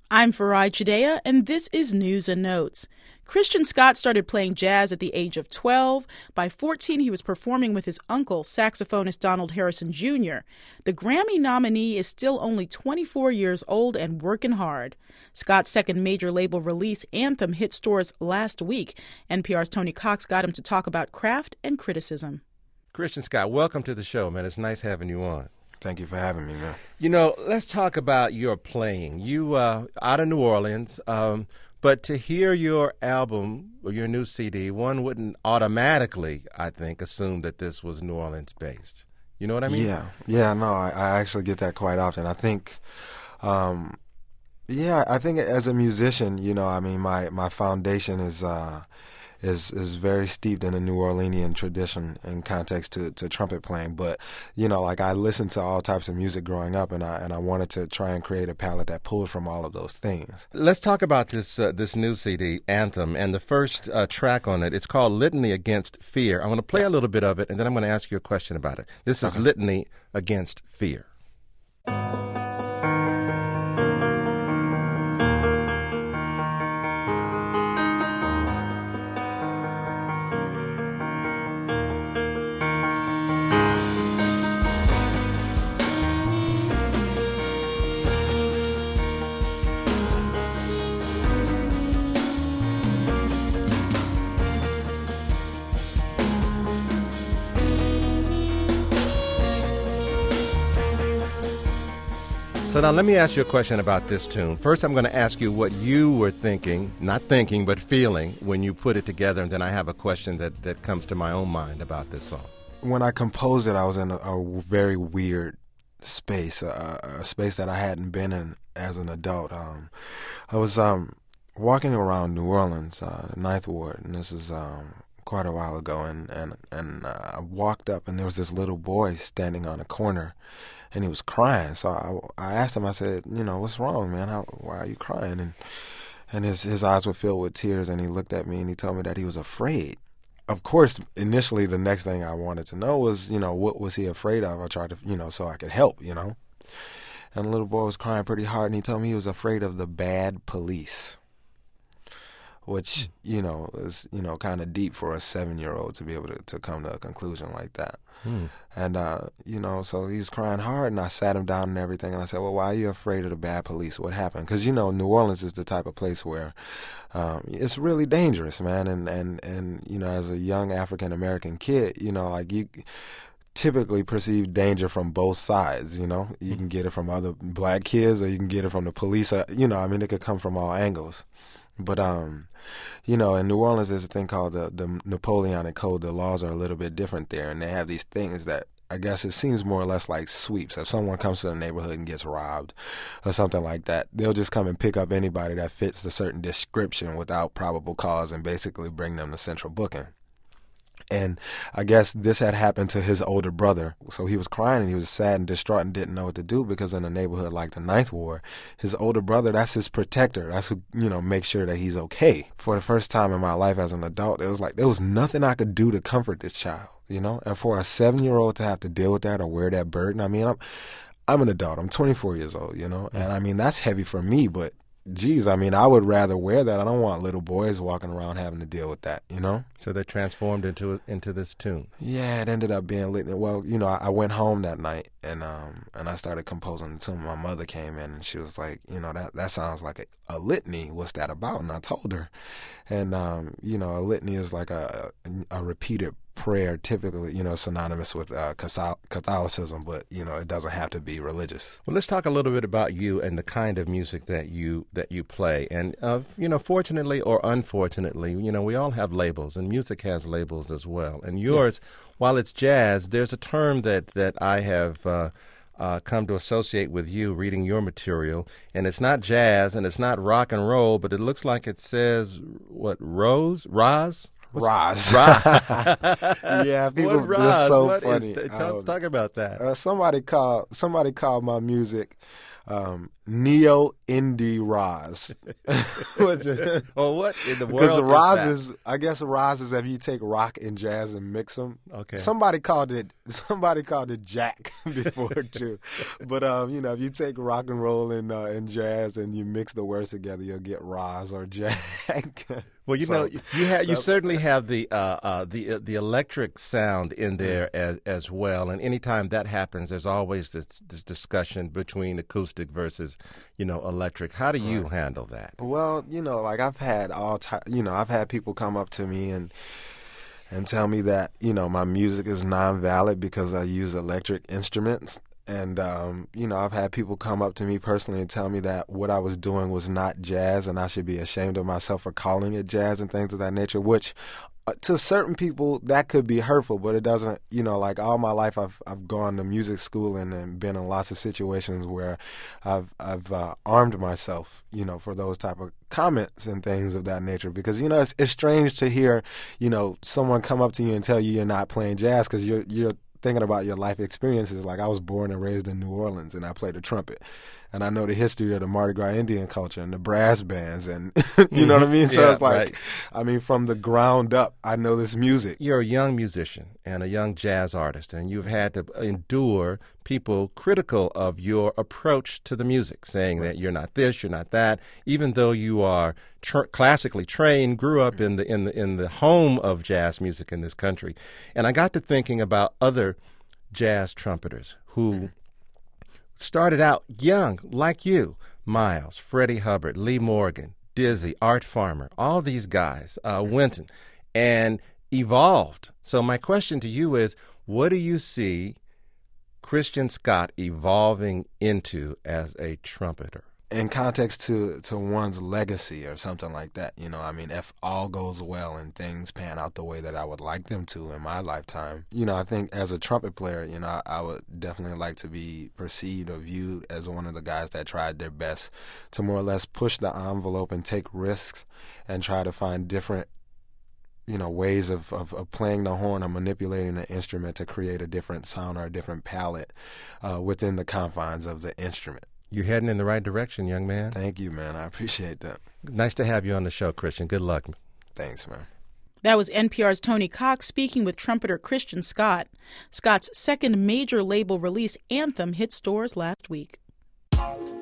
I'm Farai Chideya, and this is News and Notes. Christian Scott started playing jazz at the age of 12. By 14, he was performing with his uncle, saxophonist Donald Harrison Jr. The Grammy nominee is still only 24 years old and working hard. Scott's second major label release, Anthem, hit stores last week. NPR's Tony Cox got him to talk about craft and criticism. Christian Scott, welcome to the show, man. It's nice having you on. Thank you for having me, man. You know, let's talk about your playing. You out of New Orleans, but to hear your album or your new CD, one wouldn't automatically, I think, assume that this was New Orleans-based. You know what I mean? Yeah, no, I actually get that quite often. I think, I think as a musician, you know, I mean, my foundation is very steeped in the New Orleanian tradition in context to trumpet playing. But, you know, like I listened to all types of music growing up, and I wanted to try and create a palette that pulled from all of those things. Let's talk about this new CD, Anthem, and the first track on it. It's called Litany Against Fear. I'm going to play a little bit of it, and then I'm going to ask you a question about it. This is Litany Against Fear. So now let me ask you a question about this tune. First, I'm going to ask you what you were thinking, not thinking, but feeling when you put it together, and then I have a question that comes to my own mind about this song. When I composed it, I was in a very weird space, a space that I hadn't been in as an adult. I was walking around New Orleans, the Ninth Ward, and this is quite a while ago, and I walked up, and there was this little boy standing on a corner, and he was crying. So I asked him, I said, you know, what's wrong, man? Why are you crying? And his eyes were filled with tears, and he looked at me, and he told me that he was afraid. Of course, initially, the next thing I wanted to know was, you know, what was he afraid of? I tried to, you know, so I could help, you know. And the little boy was crying pretty hard, and he told me he was afraid of the bad police, which, you know, is, you know, kind of deep for a 7-year-old to be able to come to a conclusion like that. And, you know, so he was crying hard, and I sat him down and everything, and I said, well, why are you afraid of the bad police? What happened? Because, you know, New Orleans is the type of place where it's really dangerous, man. And you know, as a young African-American kid, you know, like you typically perceive danger from both sides, you know. You can get it from other black kids, or you can get it from the police. You know, I mean, it could come from all angles. But, you know, in New Orleans, there's a thing called the Napoleonic Code. The laws are a little bit different there, and they have these things that I guess it seems more or less like sweeps. If someone comes to the neighborhood and gets robbed or something like that, they'll just come and pick up anybody that fits a certain description without probable cause and basically bring them to central booking. And I guess this had happened to his older brother. So he was crying and he was sad and distraught and didn't know what to do, because in a neighborhood like the Ninth Ward, his older brother, that's his protector. That's who, you know, makes sure that he's okay. For the first time in my life as an adult, it was like there was nothing I could do to comfort this child, you know? And for a 7-year-old to have to deal with that or wear that burden, I mean, I'm an adult. I'm 24 years old, you know? And I mean, that's heavy for me, but geez, I mean, I would rather wear that. I don't want little boys walking around having to deal with that, you know? So they transformed into this tune. Yeah, it ended up being lit. Well, you know, I went home that night, and I started composing the tune. My mother came in, and she was like, you know, that sounds like a litany. What's that about? And I told her. And, you know, a litany is like a repeated prayer, typically, you know, synonymous with Catholicism, but, you know, it doesn't have to be religious. Well, let's talk a little bit about you and the kind of music that you play. And, you know, fortunately or unfortunately, you know, we all have labels, and music has labels as well. And yours, while it's jazz, there's a term that I have come to associate with you reading your material, and it's not jazz and it's not rock and roll, but it looks like it says, what, Roz? Roz. Yeah, people. What That's so what funny. Talk about that. Somebody called my music neo-indie Roz. Well, what in the world Because the Roz that? is, I guess the Roz is if you take rock and jazz and mix them. Okay. Somebody called it Jack before too. But if you take rock and roll and jazz and you mix the words together, you'll get Roz or Jack. Well, you certainly have the electric sound in there as well, and anytime that happens, there's always this discussion between acoustic versus electric. How do you handle that? Well, I've had I've had people come up to me and tell me that my music is non-valid because I use electric instruments. And, I've had people come up to me personally and tell me that what I was doing was not jazz and I should be ashamed of myself for calling it jazz and things of that nature, which to certain people that could be hurtful, but it doesn't, like all my life I've gone to music school and been in lots of situations where I've armed myself, for those type of comments and things of that nature because, it's strange to hear, someone come up to you and tell you you're not playing jazz because you're thinking about your life experiences. Like I was born and raised in New Orleans and I played the trumpet and I know the history of the Mardi Gras Indian culture and the brass bands and you know what I mean? So it's like, right. From the ground up, I know this music. You're a young musician and a young jazz artist and you've had to endure people critical of your approach to the music, saying that you're not this, you're not that, even though you are classically trained, grew up in the home of jazz music in this country. And I got to thinking about other jazz trumpeters who started out young, like you, Miles, Freddie Hubbard, Lee Morgan, Dizzy, Art Farmer, all these guys, Wynton, and evolved. So my question to you is, what do you see Christian Scott evolving into as a trumpeter? In context to one's legacy or something like that, if all goes well and things pan out the way that I would like them to in my lifetime, I think as a trumpet player, I would definitely like to be perceived or viewed as one of the guys that tried their best to more or less push the envelope and take risks and try to find different ways of playing the horn or manipulating the instrument to create a different sound or a different palette within the confines of the instrument. You're heading in the right direction, young man. Thank you, man. I appreciate that. Nice to have you on the show, Christian. Good luck. Thanks, man. That was NPR's Tony Cox speaking with trumpeter Christian Scott. Scott's second major label release, Anthem, hit stores last week.